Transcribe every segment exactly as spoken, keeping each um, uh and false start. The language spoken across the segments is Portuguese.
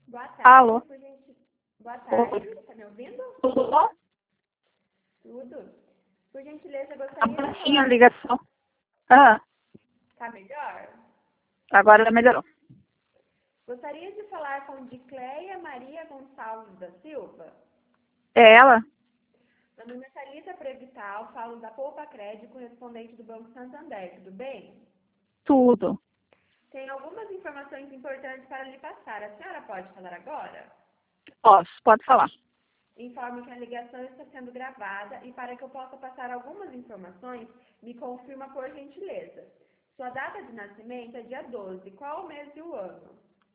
Boa tarde, Alô? por gente... Boa Oi. tarde, tá me ouvindo? Tudo bom? Tudo. Por gentileza, Tá gostaria de baixinha a falar... ligação. Ah, Tá melhor? agora melhorou. Gostaria de falar com Dicleia Maria Gonçalves da Silva. É ela? Meu nome é Thalita Prevital, falo da Poupa Crédito, correspondente do Banco Santander, tudo bem? Tudo. Tem algumas informações importantes para lhe passar. A senhora pode falar agora? Posso, pode falar. Informo que a ligação está sendo gravada e para que eu possa passar algumas informações, me confirma por gentileza. Sua data de nascimento é dia doze. Qual o mês e o ano?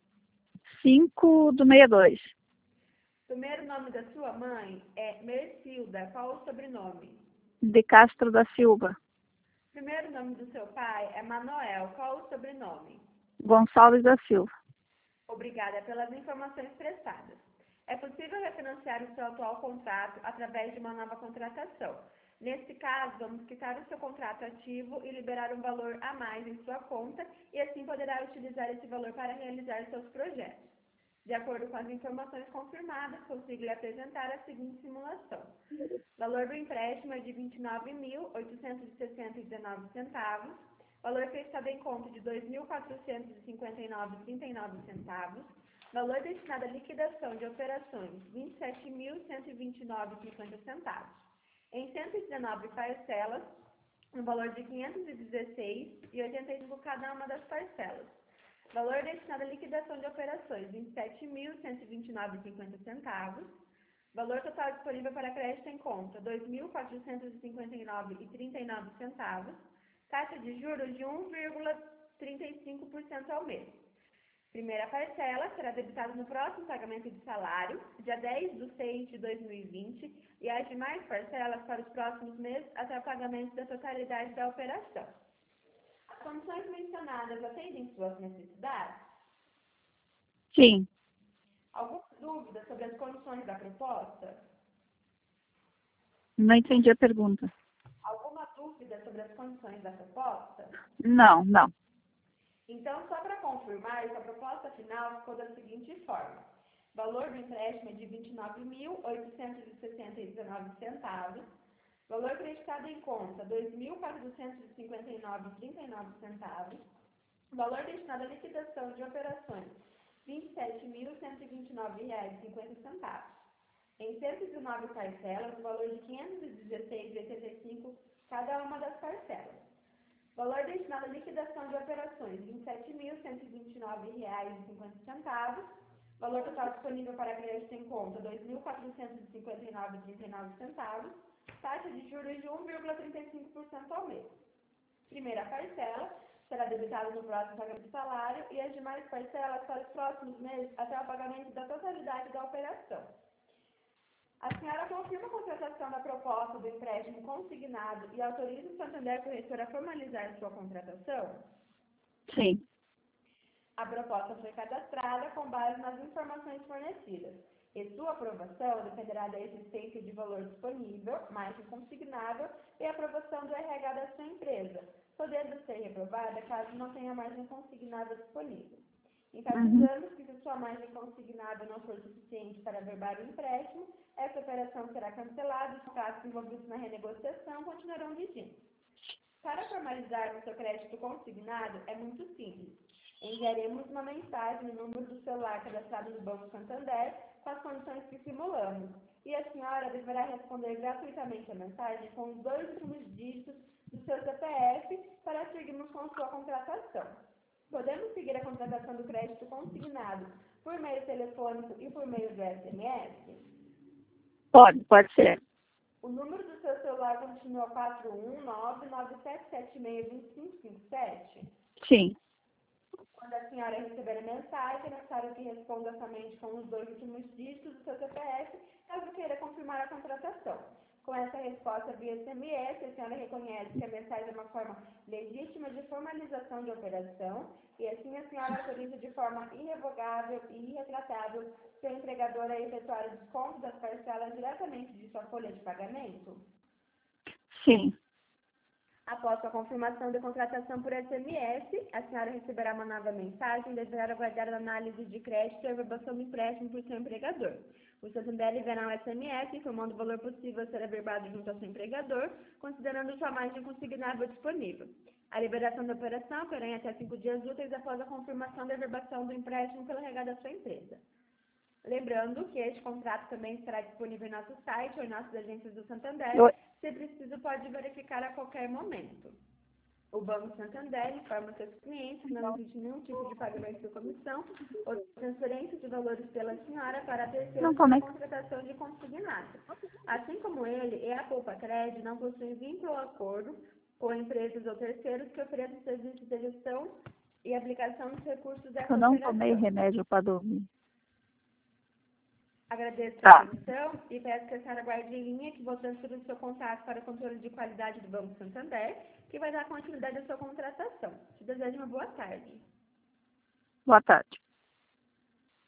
cinco do sessenta e dois. Primeiro nome da sua mãe é Mercilda. Qual o sobrenome? De Castro da Silva. Primeiro nome do seu pai é Manoel. Qual o sobrenome? Gonçalves da Silva. Obrigada pelas informações prestadas. É possível refinanciar o seu atual contrato através de uma nova contratação. Nesse caso, vamos quitar o seu contrato ativo e liberar um valor a mais em sua conta e assim poderá utilizar esse valor para realizar seus projetos. De acordo com as informações confirmadas, consigo lhe apresentar a seguinte simulação. Valor do empréstimo é de vinte e nove mil, oitocentos e sessenta e dezenove centavos. Valor fechado em conta de dois mil, quatrocentos e cinquenta e nove e trinta e nove centavos. Valor destinado à liquidação de operações, vinte e sete mil, cento e vinte e nove e cinquenta centavos. Em cento e dezenove parcelas, no valor de quinhentos e dezesseis reais e oitenta e cinco centavos cada uma das parcelas. Valor destinado à liquidação de operações, vinte e sete mil, cento e vinte e nove e cinquenta centavos. Valor total disponível para crédito em conta, dois mil, quatrocentos e cinquenta e nove reais e trinta e nove centavos. Taxa de juros de um vírgula trinta e cinco por cento ao mês. Primeira parcela será debitada no próximo pagamento de salário, dia dez de seis de dois mil e vinte, e as demais parcelas para os próximos meses até o pagamento da totalidade da operação. As condições mencionadas atendem suas necessidades? Sim. Alguma dúvida sobre as condições da proposta? Não entendi a pergunta. Alguma dúvida sobre as condições da proposta? Não, não. Então, só para confirmar, essa proposta final ficou da seguinte forma. Valor do empréstimo é de vinte e nove mil, oitocentos e sessenta e dezenove centavos. Valor acreditado em conta, dois mil, quatrocentos e cinquenta e nove e trinta e nove centavos. Valor destinado à liquidação de operações, vinte e sete mil, cento e vinte e nove reais e cinquenta centavos. Em cento e dezenove parcelas, o valor de quinhentos e dezesseis reais e oitenta e cinco centavos cada uma das parcelas. Valor destinado à liquidação de operações, vinte e sete mil, cento e vinte e nove reais e cinquenta centavos. Valor total disponível para crédito em conta, dois mil, quatrocentos e cinquenta e nove reais e trinta e nove centavos. Taxa de juros de um vírgula trinta e cinco por cento ao mês. Primeira parcela será debitada no próximo pagamento de salário e as demais parcelas para os próximos meses até o pagamento da totalidade da operação. A senhora confirma a contratação da proposta do empréstimo consignado e autoriza o Santander Corretora a formalizar sua contratação? Sim. A proposta foi cadastrada com base nas informações fornecidas e sua aprovação dependerá da existência de valor disponível, margem consignável e aprovação do R H da sua empresa, podendo ser reprovada caso não tenha margem consignável disponível. Enfatizamos que se sua margem consignável não for suficiente para averbar o empréstimo, essa operação será cancelada e os fatos envolvidos na renegociação continuarão vigentes. Para formalizar o seu crédito consignado, é muito simples. Enviaremos uma mensagem no número do celular cadastrado no Banco Santander com as condições que simulamos. E a senhora deverá responder gratuitamente a mensagem com os dois últimos dígitos do seu C P F para seguirmos com sua contratação. Podemos seguir a contratação do crédito consignado por meio telefônico e por meio do S M S? Pode, pode ser. O número do seu celular continua quatro um nove, nove sete sete seis, dois cinco cinco sete? Sim. Quando a senhora receber a mensagem, é necessário que responda somente com os dois últimos dígitos do seu C P F, caso queira confirmar a contratação. Com essa resposta via S M S, a senhora reconhece que a mensagem é uma forma legítima de formalização de operação e assim a senhora autoriza de forma irrevogável e irretratável seu empregador a efetuar o desconto das parcelas diretamente de sua folha de pagamento? Sim. Após a confirmação da contratação por S M S, a senhora receberá uma nova mensagem e deverá aguardar a análise de crédito e a averbação do empréstimo por seu empregador. O Santander enviará um S M S informando o valor possível a ser averbado junto ao seu empregador, considerando sua margem consignável disponível. A liberação da operação ocorrerá em até cinco dias úteis após a confirmação da averbação do empréstimo pela regada da sua empresa. Lembrando que este contrato também estará disponível em nosso site ou em nossas agências do Santander. Oi. Se preciso, pode verificar a qualquer momento. O Banco Santander informa seus clientes que não existe nenhum tipo de pagamento de comissão ou transferência de valores pela senhora para terceiros Não, na como é que- contratação de consignado. Assim como ele e a Poupa Crédito não possuem vínculo ou acordo com empresas ou terceiros que ofereçam serviços de gestão e aplicação dos recursos dessa Eu não operação. tomei remédio para dormir. Agradeço a Tá. atenção e peço que a senhora guarde em linha que vou transferir o seu contato para o controle de qualidade do Banco Santander, que vai dar continuidade à sua contratação. Te desejo uma boa tarde. Boa tarde.